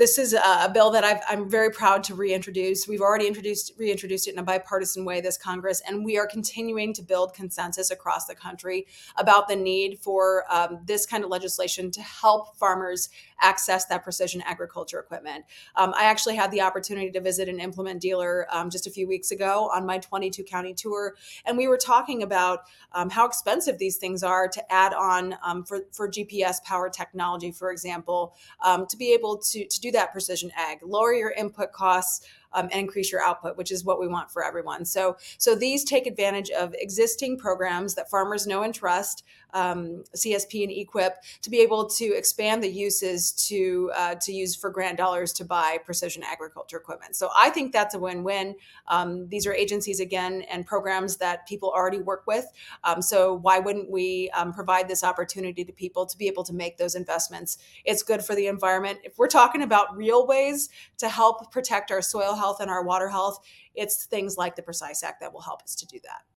This is a bill that I'm very proud to reintroduce. We've already reintroduced it in a bipartisan way this Congress, and we are continuing to build consensus across the country about the need for this kind of legislation to help farmers access that precision agriculture equipment. I actually had the opportunity to visit an implement dealer just a few weeks ago on my 22 county tour, and we were talking about how expensive these things are to add on for GPS powered technology, for example, to be able to do that precision ag, lower your input costs, and increase your output, which is what we want for everyone. So these take advantage of existing programs that farmers know and trust, CSP and EQIP, to be able to expand the uses to use for grant dollars to buy precision agriculture equipment. So I think that's a win-win. These are agencies, again, and programs that people already work with. So why wouldn't we provide this opportunity to people to be able to make those investments? It's good for the environment. If we're talking about real ways to help protect our soil health and our water health, it's things like the PRECISE Act that will help us to do that.